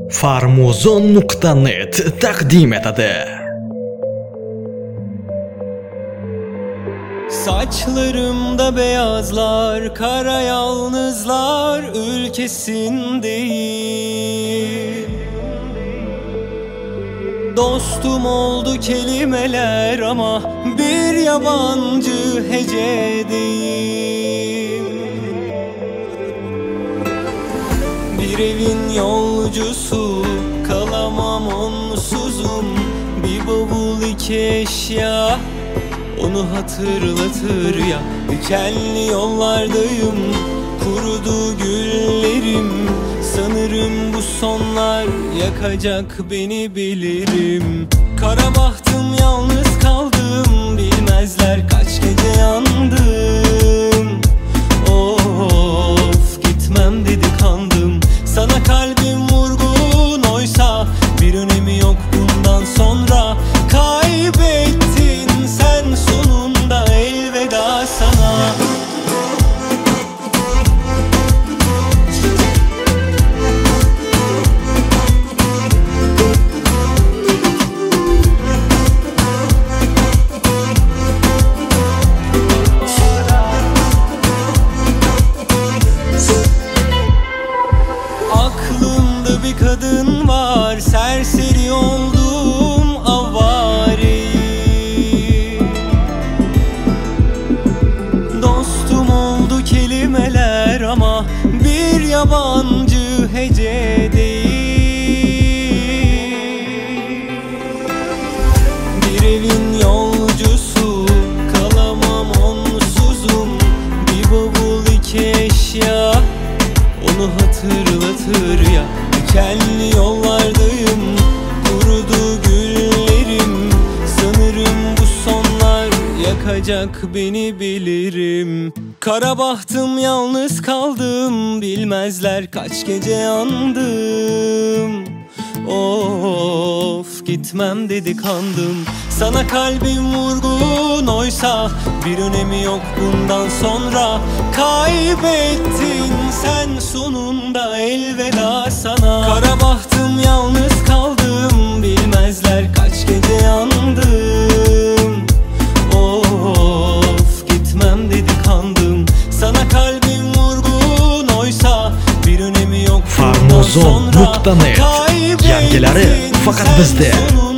Farmuzon.net taqdim etadi. Saçlarımda beyazlar, kara yalnızlar ülkesindeyim. Dostum oldu kelimeler ama bir yabancı hecedeyim. Bir evin yolcusu, kalamam onsuzum. Bir bavul iki eşya, onu hatırlatır ya. Dikenli yollardayım, kurudu güllerim. Sanırım bu sonlar yakacak beni, bilirim. Kara bahtım, yalnız kaldım, bilmezler kaç gece yandım. Of, gitmem dedi kandım. Sana kalbim vurgun, oysa bir önemi yok bundan sonra. Kaybettin sen sonunda, elveda sana. Aklımda bir kadın var, serseri oldum avareyim. Dostum oldu kelimeler ama bir yabancı hecedeyim. Bir evin yolcusu, kalamam onsuzum. Bir bavul iki eşya, onu hatırlatır ya. Dikenli yollardayım, kurudu güllerim. Sanırım bu sonlar yakacak beni, bilirim. Kara bahtım, yalnız kaldım, bilmezler kaç gece yandım. Of, gitmem dedi kandım. Sana kalbim vurgun, oysa bir önemi yok bundan sonra. Kaybettin sen sonunda, elveda sana. Kara bahtım, yalnız kaldım, bilmezler kaç gece yandım. Of, gitmem dedi kandım. Sana kalbim vurgun, oysa bir önemi yok bundan sonra. Farmuzon.net yangilari faqat bizda.